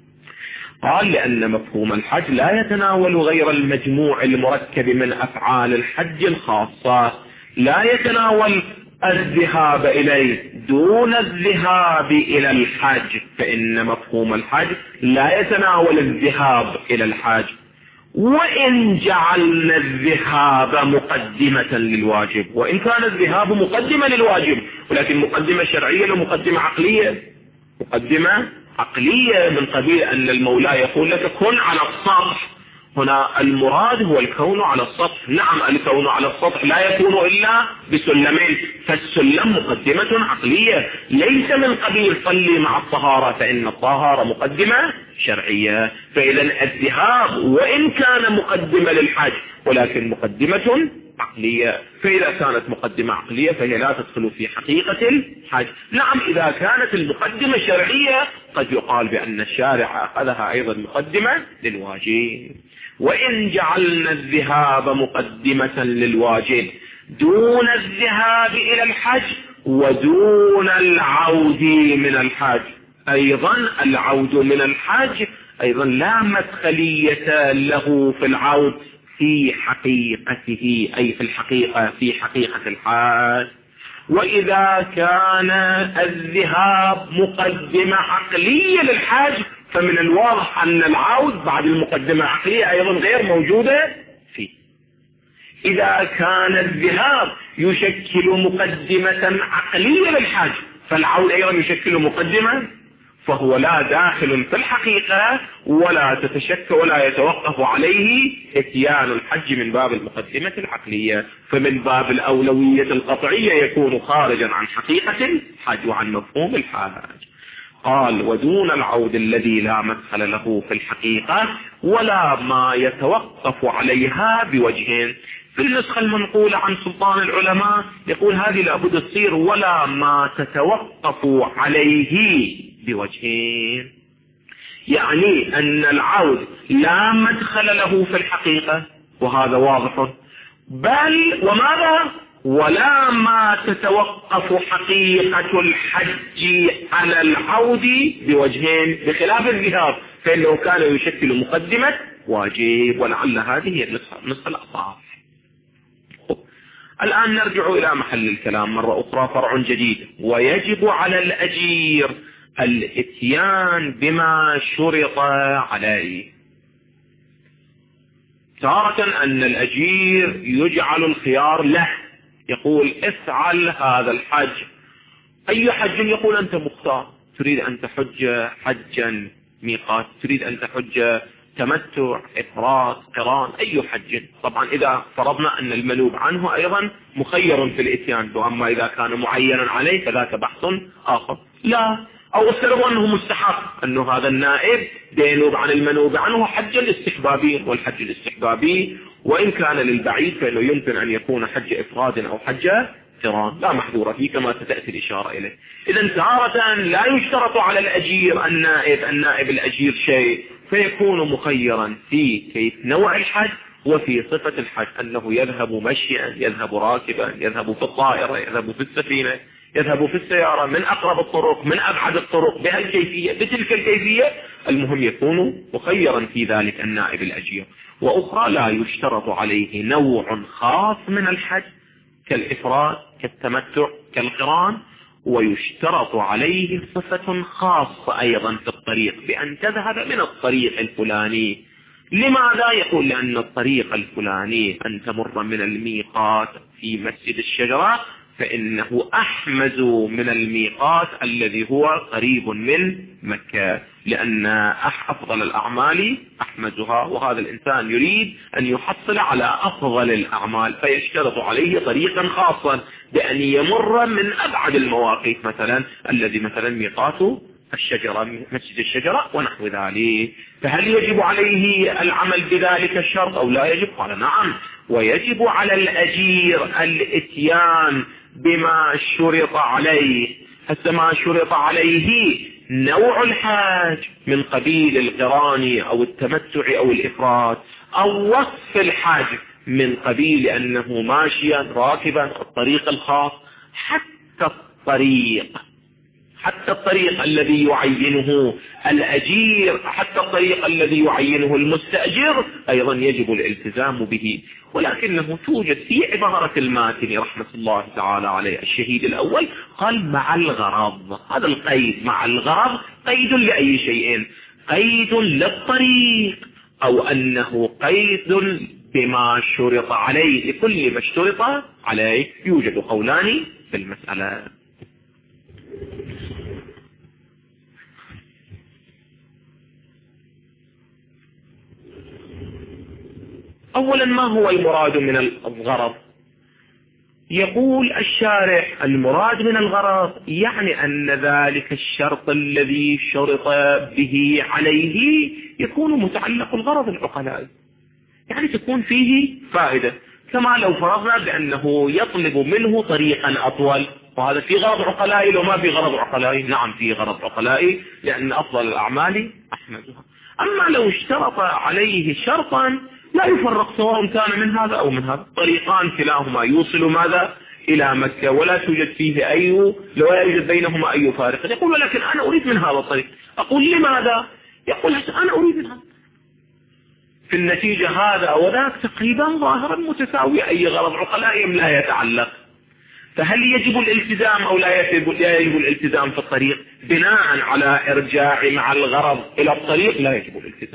S2: قال لأن مفهوم الحج لا يتناول غير المجموع المركب من أفعال الحج الخاصة، لا يتناول الذهاب إليه دون الذهاب إلى الحج، فإن مفهوم الحج لا يتناول الذهاب إلى الحج. وإن جعلنا الذهاب مقدمة للواجب، وإن كان الذهاب مقدمة للواجب ولكن مقدمة شرعية ومقدمة عقلية، مقدمة عقلية من قبيل أن المولى يقول لك كن على السطح. هنا المراد هو الكون على السطح. نعم الكون على السطح لا يكون إلا بسلمين، فالسلم مقدمة عقلية ليس من قبيل صلي مع الطهارة، فإن الطهارة مقدمة شرعية. فإذا الذهاب وإن كان مقدمة للحج ولكن مقدمة عقلية، فإذا كانت مقدمة عقلية فهي لا تدخل في حقيقة الحج. نعم إذا كانت المقدمة شرعية قد يقال بأن الشارع أخذها أيضا مقدمة للواجب. وإن جعلنا الذهاب مقدمة للواجب دون الذهاب إلى الحج ودون العود من الحج، أيضا العود من الحج أيضا لا مدخلية له في العود في حقيقته، أي في الحقيقة في حقيقة الحج. وإذا كان الذهاب مقدمة عقلية للحج فمن الواضح أن العود بعد المقدمة العقلية أيضا غير موجودة فيه. إذا كان الذهاب يشكل مقدمة عقلية للحج فالعود أيضا يشكل مقدمة، فهو لا داخل في الحقيقة ولا تتشكل ولا يتوقف عليه اتيان الحج من باب المقدمة العقلية، فمن باب الأولوية القطعية يكون خارجا عن حقيقة الحج وعن مفهوم الحج. قال ودون العود الذي لا مدخل له في الحقيقة ولا ما يتوقف عليها بوجهين. في النسخة المنقولة عن سلطان العلماء يقول هذه لابد تصير ولا ما تتوقف عليه بوجهين، يعني أن العود لا مدخل له في الحقيقة وهذا واضح، بل وماذا ولا ما تتوقف حقيقة الحج على العود بوجهين، بخلاف الذهاب فإنه كان يشكل مقدمة واجب. ولعل هذه هي النسخة الأصح. الآن نرجع إلى محل الكلام مرة أخرى، فرع جديد. ويجب على الأجير الاتيان بما شرط عليه. تارة أن الأجير يجعل الخيار له، يقول افعل هذا الحج. أي حج؟ يقول أنت مختار، تريد أن تحج حجا ميقات، تريد أن تحج تمتع إفراد قران، أي حج. طبعا إذا فرضنا أن المنوب عنه أيضا مخير في الاتيان، وأما إذا كان معينا عليه فذاك بحث آخر. لا، أو افترضوا أنه مستحب، أنه هذا النائب ينوب عن المنوب عنه حج الاستحبابي، والحج الاستحبابي وإن كان للبعيد فإنه يمكن أن يكون حج إفراد أو حج القران لا محذور فيه كما ستأتي الإشارة إليه. إذا تارة لا يشترط على الأجير النائب النائب الأجير شيء، فيكون مخيرا في كيف نوع الحج وفي صفة الحج، أنه يذهب مشيا، يذهب راكبا، يذهب في الطائرة، يذهب في السفينة، يذهب في السيارة، من أقرب الطرق من أبعد الطرق، بهالكيفية بتلك الكيفية. المهم يكون مخيرا في ذلك النائب الأجير. وأخرى لا يشترط عليه نوع خاص من الحج كالإفراد كالتمتع كالقران، ويشترط عليه صفة خاصة أيضا في الطريق، بأن تذهب من الطريق الفلاني. لماذا؟ يقول لأن الطريق الفلاني أن تمر من الميقات في مسجد الشجرة فإنه أحمز من الميقات الذي هو قريب من مكة، لأن أفضل الأعمال أحمزها، وهذا الإنسان يريد أن يحصل على أفضل الأعمال، فيشترط عليه طريقا خاصا بأن يمر من أبعد المواقيت، مثلا الذي مثلا ميقاته الشجرة مسجد الشجرة ونحو ذلك. فهل يجب عليه العمل بذلك الشرط أو لا يجب؟ قال نعم، ويجب على الأجير الاتيان بما شرط عليه. حتى ما شرط عليه نوع الحاج من قبيل القران أو التمتع أو الإفراد، أو وصف الحاج من قبيل أنه ماشيا راكبا الطريق الخاص، حتى الطريق حتى الطريق الذي يعينه الأجير، حتى الطريق الذي يعينه المستأجر أيضا يجب الالتزام به. ولكنه توجد في عبارة الماتن رحمة الله تعالى عليه الشهيد الأول قال مع الغرض. هذا القيد مع الغرض قيد لأي شيء، قيد للطريق أو أنه قيد بما شرط عليه، لكل ما اشترط عليه. يوجد قولان في المسألة. أولا ما هو المراد من الغرض؟ يقول الشارح المراد من الغرض يعني أن ذلك الشرط الذي شرط به عليه يكون متعلق الغرض العقلائي، يعني تكون فيه فائدة، كما لو فرضنا بأنه يطلب منه طريقا أطول، وهذا في غرض عقلائي. لو ما في غرض عقلائي نعم في غرض عقلائي، لأن أفضل الأعمال أحمدها. أما لو اشترط عليه شرطا لا يفرق سواء كان من هذا أو من هذا، طريقان كلاهما يوصل ماذا إلى مكة، ولا توجد فيه أي لا يوجد بينهما أي فارق. يقول ولكن أنا أريد من هذا الطريق. أقول لماذا؟ يقول أنا أريد من هذا. في النتيجة هذا وذاك تقريبا ظاهرا متساوي، أي غرض عقلائي لا يتعلق. فهل يجب الالتزام أو لا يجب, لا يجب الالتزام في الطريق بناء على إرجاع مع الغرض إلى الطريق؟ لا يجب الالتزام،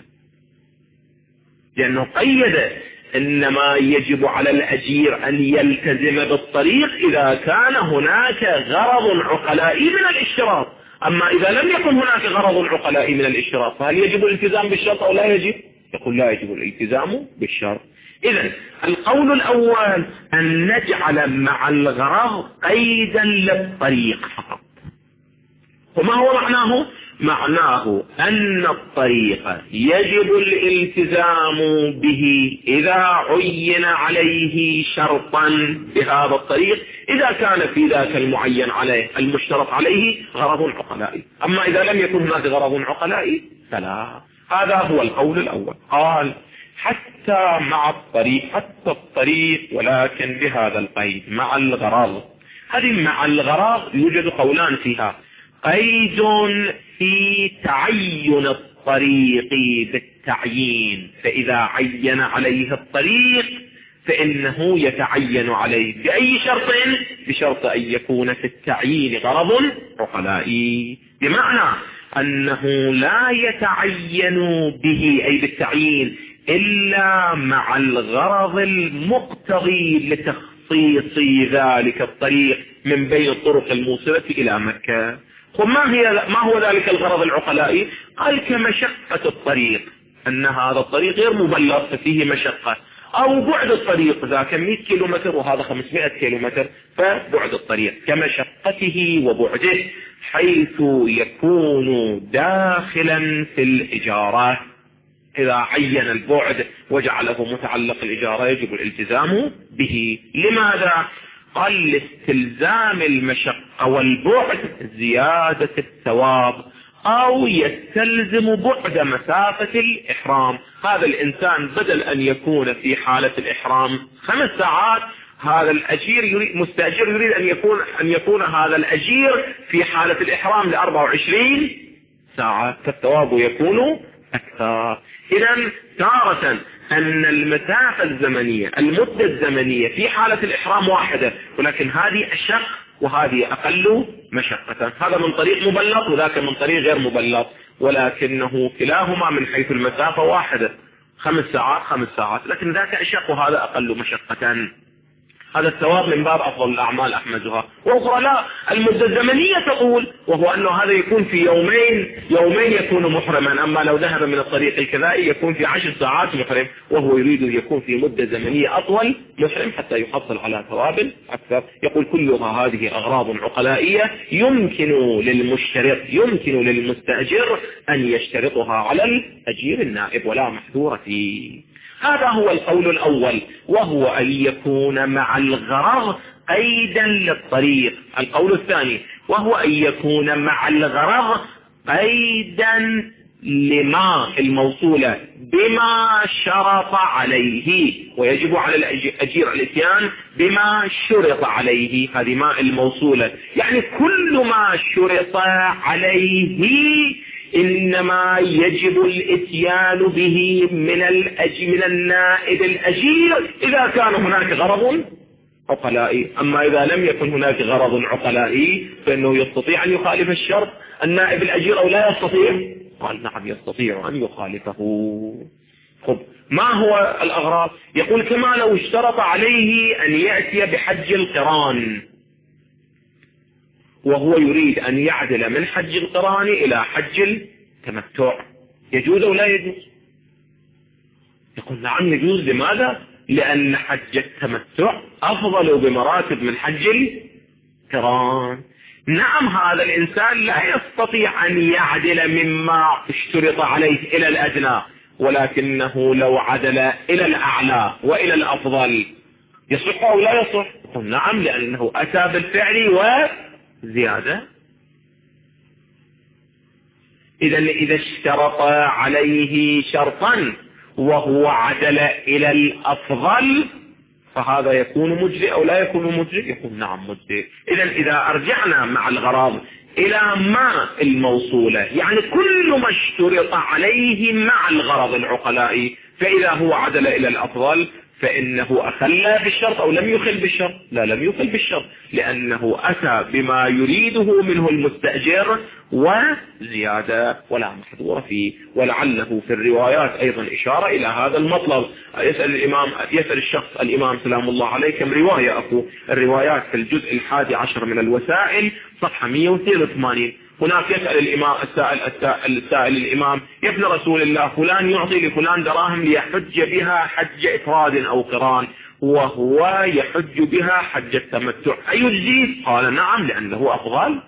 S2: لأنه قيد إنما يجب على الأجير أن يلتزم بالطريق إذا كان هناك غرض عقلائي من الاشتراط. أما إذا لم يكن هناك غرض عقلائي من الاشتراط فهل يجب الالتزام بالشرط أو لا يجب؟ يقول لا يجب الالتزام بالشرط. إذن القول الأول أن نجعل مع الغرض قيدا للطريق فقط. وما هو معناه؟ معناه أن الطريق يجب الالتزام به إذا عين عليه شرطا بهذا الطريق، إذا كان في ذاك المعين عليه المشترط عليه غرض عقلائي. أما إذا لم يكن هناك غرض عقلائي فلا. هذا هو القول الأول. قال حتى مع الطريق، حتى الطريق ولكن بهذا القيد مع الغرض. هذه مع الغرض يوجد قولان فيها، قيد في تعين الطريق بالتعيين، فإذا عين عليه الطريق فإنه يتعين عليه بأي شرط؟ بشرط أن يكون في التعيين غرض عقلائي، بمعنى أنه لا يتعين به أي بالتعيين إلا مع الغرض المقتضي لتخصيص ذلك الطريق من بين الطرق الموصلة إلى مكة. وما هي ما هو ذلك الغرض العقلائي؟ قال كمشقة الطريق، أن هذا الطريق غير مبلغ فيه مشقة، أو بعد الطريق ذاك مئة كيلومتر وهذا خمسمائة كيلومتر، فبعد الطريق كمشقته وبعده، حيث يكون داخلا في الإجارة. إذا عين البعد وجعله متعلق الإجارة يجب الالتزام به. لماذا؟ أقل استلزام المشقة والبعد زيادة الثواب، أو يستلزم بعد مسافة الإحرام. هذا الإنسان بدل أن يكون في حالة الإحرام خمس ساعات، هذا الأجير يريد مستأجر يريد أن يكون أن يكون هذا الأجير في حالة الإحرام لأربع وعشرين ساعة، فالثواب يكون أكثر. إذن تارة أن المسافة الزمنية المدة الزمنية في حالة الإحرام واحدة، ولكن هذه أشق وهذه أقل مشقة. هذا من طريق مبلط وذاك من طريق غير مبلط، ولكنه كلاهما من حيث المسافة واحدة، خمس ساعات خمس ساعات، لكن ذاك أشق وهذا أقل مشقة. هذا الثواب من باب أفضل الأعمال أحمدها. وأخرى لا، المدة الزمنية تقول، وهو أنه هذا يكون في يومين يومين يكون محرما، أما لو ذهب من الطريق الكذائي يكون في عشر ساعات محرم، وهو يريد أن يكون في مدة زمنية أطول محرم حتى يحصل على ثواب أكثر. يقول كلها هذه أغراض عقلائية يمكن للمشترط يمكن للمستأجر أن يشترطها على الأجير النائب ولا محذور فيه. هذا هو القول الأول، وهو أن يكون مع الغرض قيدا للطريق. القول الثاني وهو أن يكون مع الغرض قيدا لما الموصولة بما شرط عليه، ويجب على الأجير الاتيان بما شرط عليه. هذه ما الموصولة، يعني كل ما شرط عليه إنما يجب الاتيان به من الأجير من النائب الأجير إذا كان هناك غرض عقلائي. أما إذا لم يكن هناك غرض عقلائي فإنه يستطيع أن يخالف الشرط النائب الأجير أو لا يستطيع؟ قال نعم يستطيع أن يخالفه. خب ما هو الأغراض؟ يقول كما لو اشترط عليه أن يأتي بحج القران، وهو يريد أن يعدل من حج القران إلى حج التمتع، يجوز أو لا يجوز؟ يقول نعم يجوز. لماذا؟ لأن حج التمتع أفضل بمراتب من حج القران. نعم هذا الإنسان لا يستطيع أن يعدل مما اشترط عليه إلى الأدنى، ولكنه لو عدل إلى الأعلى وإلى الأفضل يصح أو لا يصح؟ يقول نعم، لأنه أتى بالفعل وزيادة. إذا إذا اشترط عليه شرطا وهو عدل إلى الأفضل فهذا يكون مجزئ أو لا يكون مجزئ؟ يقول نعم مجزئ. إذا إذا أرجعنا مع الغرض إلى ما الموصولة، يعني كل ما اشترط عليه مع الغرض العقلائي، فإذا هو عدل إلى الأفضل فإنه أخل بالشرط أو لم يخل بالشرط؟ لا، لم يخل بالشرط، لأنه أتى بما يريده منه المستأجر وزيادة ولا محظور فيه. ولعله في الروايات أيضا إشارة إلى هذا المطلب. يسأل الإمام يسأل الشخص الإمام سلام الله عليه كم رواية أكو؟ الروايات في الجزء الحادي عشر من الوسائل صفحة مئة واثنين وثمانين. هناك يسأل الإمام السائل, السائل, السائل الإمام يا ابن رسول الله فلان يعطي لفلان دراهم ليحج بها حج إفراد أو قران، وهو يحج بها حج التمتع، أيجزيه؟ قال نعم، لأنه أفضل.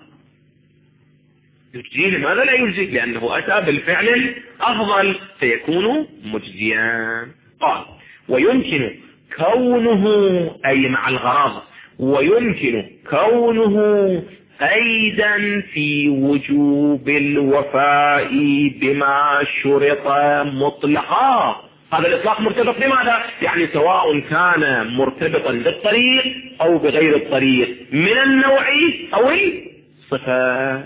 S2: يجزيه. لماذا لا يجزيه؟ لأنه أتى بالفعل الأفضل فيكون مجزيا. قال ويمكن كونه أي مع الغرض، ويمكن كونه أيضا في وجوب الوفاء بما شرط مطلقا. هذا الإطلاق مرتبط بماذا؟ يعني سواء كان مرتبطا بالطريق أو بغير الطريق من النوع أو الصفة.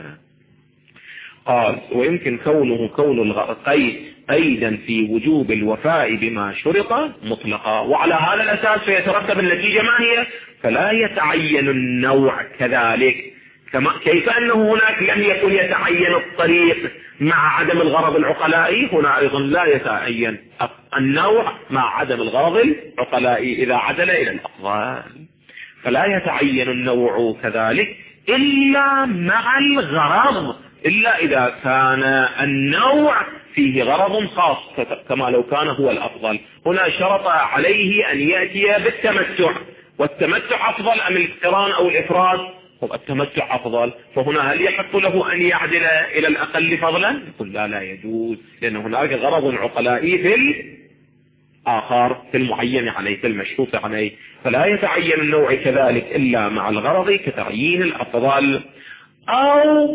S2: قال ويمكن كونه كون القيد أيضا في وجوب الوفاء بما شرط مطلقا. وعلى هذا الأساس فيترتب النتيجة ما هي؟ فلا يتعين النوع كذلك، كما كيف أنه هناك لم يكن يتعين الطريق مع عدم الغرض العقلائي، هنا أيضا لا يتعين النوع مع عدم الغرض العقلائي إذا عدل إلى الأفضل. فلا يتعين النوع كذلك إلا مع الغرض، إلا إذا كان النوع فيه غرض خاص كما لو كان هو الأفضل. هنا شرط عليه أن يأتي بالتمتع، والتمتع أفضل أم القران أو الإفراد؟ التمتع أفضل، فهنا هل يحق له أن يعدل إلى الأقل فضلا؟ يقول لا لا يجوز، لأن هناك غرض عقلائي في آخر في المعين عليه في المشروط عليه، فلا يتعين النوع كذلك إلا مع الغرض كتعيين الأفضل أو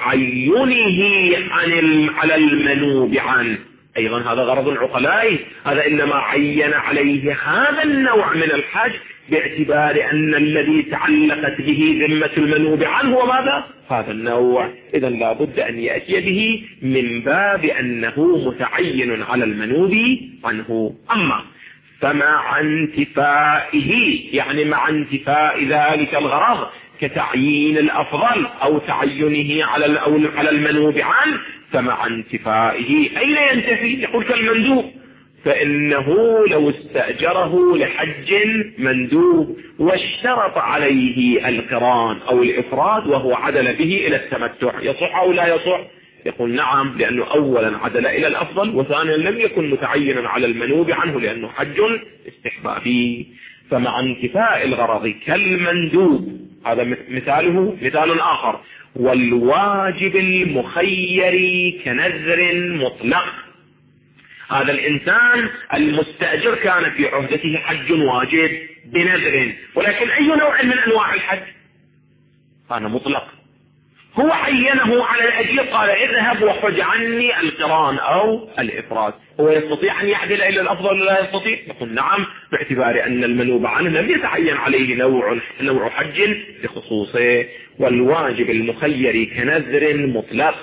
S2: تعينه عن على المنوب عنه. أيضا هذا غرض العقلاء، هذا إنما عين عليه هذا النوع من الحج باعتبار أن الذي تعلقت به ذمة المنوب عنه هو ماذا؟ هذا النوع. إذا لا بد أن يأتي به من باب أنه متعين على المنوب عنه. أما فمع انتفائه، يعني مع انتفاء ذلك الغرض كتعيين الأفضل أو تعينه على على المنوب عنه، فمع انتفائه أين ينتفي؟ يقول كالمندوب، فإنه لو استأجره لحج مندوب واشترط عليه القران أو الإفراد وهو عدل به إلى التمتع، يصح أو لا يصح؟ يقول نعم، لأنه أولا عدل إلى الأفضل، وثانيا لم يكن متعينا على المنوب عنه لأنه حج استحبابي. فمع انتفاء الغرض كالمندوب، هذا مثاله. مثال آخر: والواجب المخير كنذر مطلق. هذا الإنسان المستأجر كان في عهدته حج واجب بنذر، ولكن أي نوع من أنواع الحج؟ كان مطلق، هو عينه على الأجير، قال اذهب وحج عني القران أو الإفراد. هو يستطيع أن يعدل إلى الأفضل ولا لا يستطيع؟ يقول نعم، باعتبار أن المنوب عنه لم يتعين عليه نوع نوع حج بخصوصه. والواجب المخير كنذر مطلق.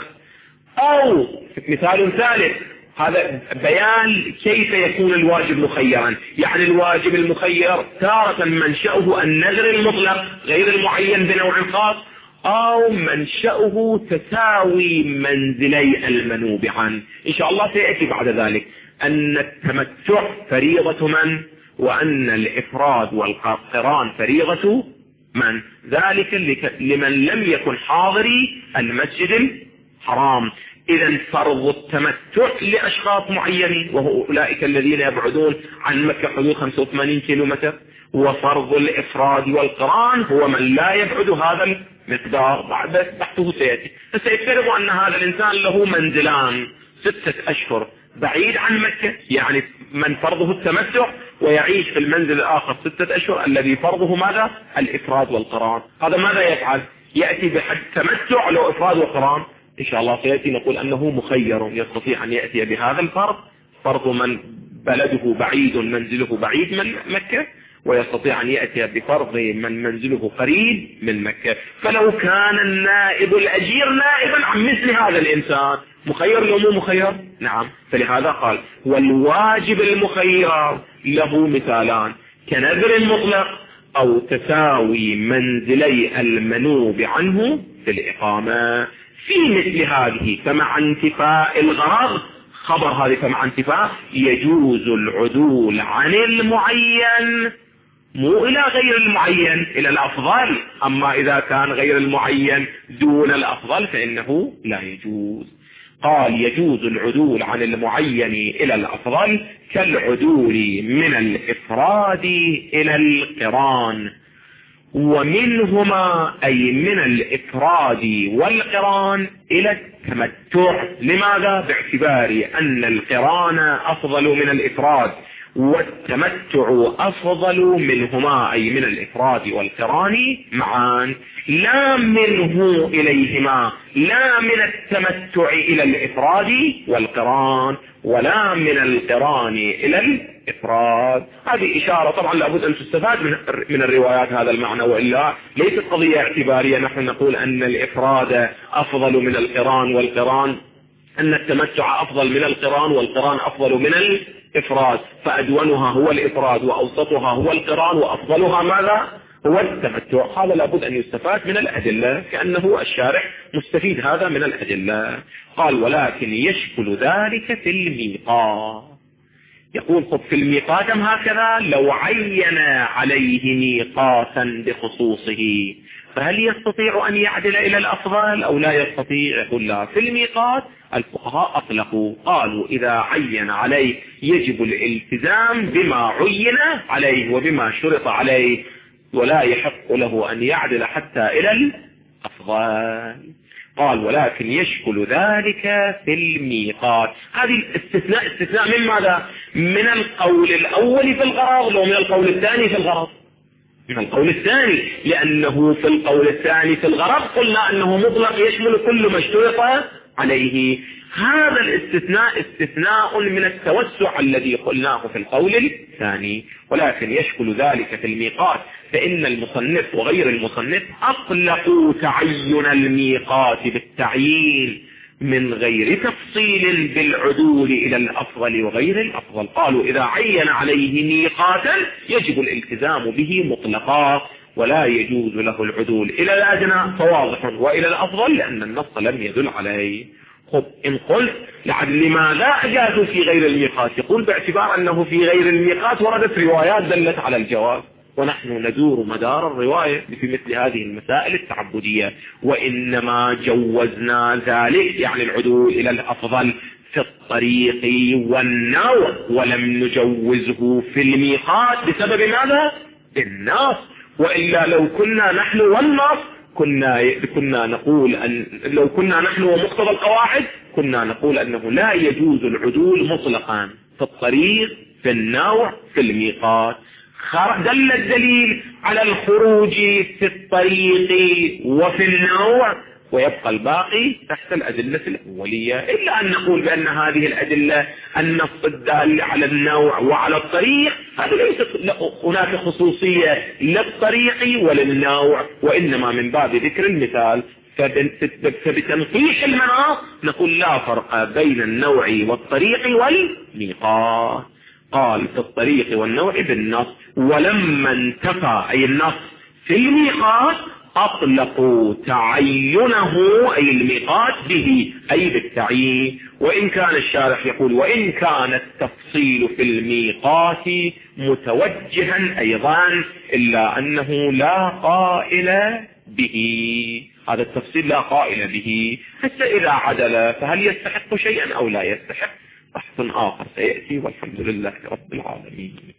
S2: أو مثال ثالث، هذا بيان كيف يكون الواجب مخيرا. يعني الواجب المخير تارة منشأه النذر المطلق غير المعين بنوع خاص، أو منشأه تساوي منزلي المنوب عنه. إن شاء الله سيأتي بعد ذلك أن التمتع فريضة من، وأن الإفراد والقران فريضة من، ذلك لمن لم يكن حاضري المسجد الحرام. إذا فرض التمتع لأشخاص معينين وهو أولئك الذين يبعدون عن مكة حدود خمسة وثمانين كيلومتر، وفرض الإفراد والقران هو من لا يبعد هذا المقدار. بعد بحثه سيأتي، فسيفترض أن هذا الإنسان له منزلان ستة أشهر بعيد عن مكة، يعني من فرضه التمتع ويعيش في المنزل الآخر ستة أشهر الذي فرضه ماذا؟ الإفراد والقران. هذا ماذا يفعل؟ يأتي بحج تمتع له إفراد وقران. إن شاء الله سيأتي نقول أنه مخير، يستطيع أن يأتي بهذا الفرض، فرض من بلده بعيد منزله بعيد من مكة، ويستطيع أن يأتي بفرض من منزله قريب من مكة. فلو كان النائب الأجير نائبا عن مثل هذا الإنسان، مخير له مو مخير؟ نعم. فلهذا قال والواجب المخير له مثالان: كنذر مطلق أو تساوي منزلي المنوب عنه في الإقامة. في مثل هذه فمع انتفاء الغرض، خبر هذه فمع انتفاء، يجوز العدول عن المعين مو إلى غير المعين، إلى الأفضل. أما إذا كان غير المعين دون الأفضل فإنه لا يجوز. قال يجوز العدول عن المعين إلى الأفضل كالعدول من الإفراد إلى القران، ومنهما أي من الإفراد والقران إلى التمتع. لماذا؟ باعتبار أن القران أفضل من الإفراد والتمتع أفضل منهما، أي من الإفراد والقران معا، لا منه إليهما، لا من التمتع إلى الإفراد والقران ولا من القران إلى الإفراد. هذه إشارة طبعا لابد أن تستفاد من الروايات هذا المعنى، وإلا ليست قضية اعتبارية. نحن نقول أن الإفراد أفضل من القران، والقران أن التمتع أفضل من القران، والقران أفضل من الإفراد، فأدونها هو الإفراد وأوسطها هو القران وأفضلها ماذا؟ هو التمتع. هذا لابد أن يستفاد من الأدلة، كأنه الشارع مستفيد هذا من الأدلة. قال ولكن يشكل ذلك في الميقات. يقول خب في الميقات أم هكذا؟ لو عين عليه ميقاتا بخصوصه فهل يستطيع أن يعدل إلى الأفضل أو لا يستطيع؟ يقول لا. في الميقات الفقهاء أطلقوا، قالوا إذا عين عليه يجب الالتزام بما عين عليه وبما شرط عليه، ولا يحق له أن يعدل حتى إلى الأفضل. قال ولكن يشكل ذلك في الميقات. هذه الاستثناء استثناء من ماذا؟ من القول الأول في الغرض ومن القول الثاني في الغرض. من القول الثاني، لأنه في القول الثاني في الغرض قلنا أنه مطلق يشمل كل ما اشترط عليه. هذا الاستثناء استثناء من التوسع الذي قلناه في القول الثاني. ولكن يشكل ذلك في الميقات، فإن المصنف وغير المصنف أطلقوا تعين الميقات بالتعيين من غير تفصيل بالعدول إلى الأفضل وغير الأفضل. قالوا إذا عين عليه ميقاتا يجب الالتزام به مطلقا ولا يجوز له العدول إلى الأدنى فواضح، وإلى الأفضل لأن النص لم يدل عليه. خب إن قلت لعل لماذا أجازوا في غير الميقات؟ يقول باعتبار أنه في غير الميقات وردت روايات دلت على الجواز، ونحن ندور مدار الرواية في مثل هذه المسائل التعبدية، وإنما جوزنا ذلك يعني العدول إلى الأفضل في الطريق والنوع، ولم نجوزه في الميقات بسبب ماذا؟ النص. وإلا لو كنا نحن والنص كنا كنا نقول أن لو كنا نحن ومقتضى القواعد كنا نقول أنه لا يجوز العدول مطلقا في الطريق في النوع في الميقات. دل الدليل على الخروج في الطريق وفي النوع، ويبقى الباقي تحت الأدلة الأولية، إلا أن نقول بأن هذه الأدلة النص الدال على النوع وعلى الطريق هذا ليست هناك خصوصية للطريق وللنوع، وإنما من باب ذكر المثال. فبتنقيح المناط نقول لا فرق بين النوع والطريق والميقات. قال في الطريق والنوع بالنص، ولما انتفى أي النص في الميقات أطلقوا تعينه أي الميقات به أي بالتعيين. وإن كان الشارح يقول وإن كان التفصيل في الميقات متوجها أيضا إلا أنه لا قائل به. هذا التفصيل لا قائل به، حتى إذا عدل فهل يستحق شيئا أو لا يستحق بحث آخر سيأتي، والحمد لله رب العالمين.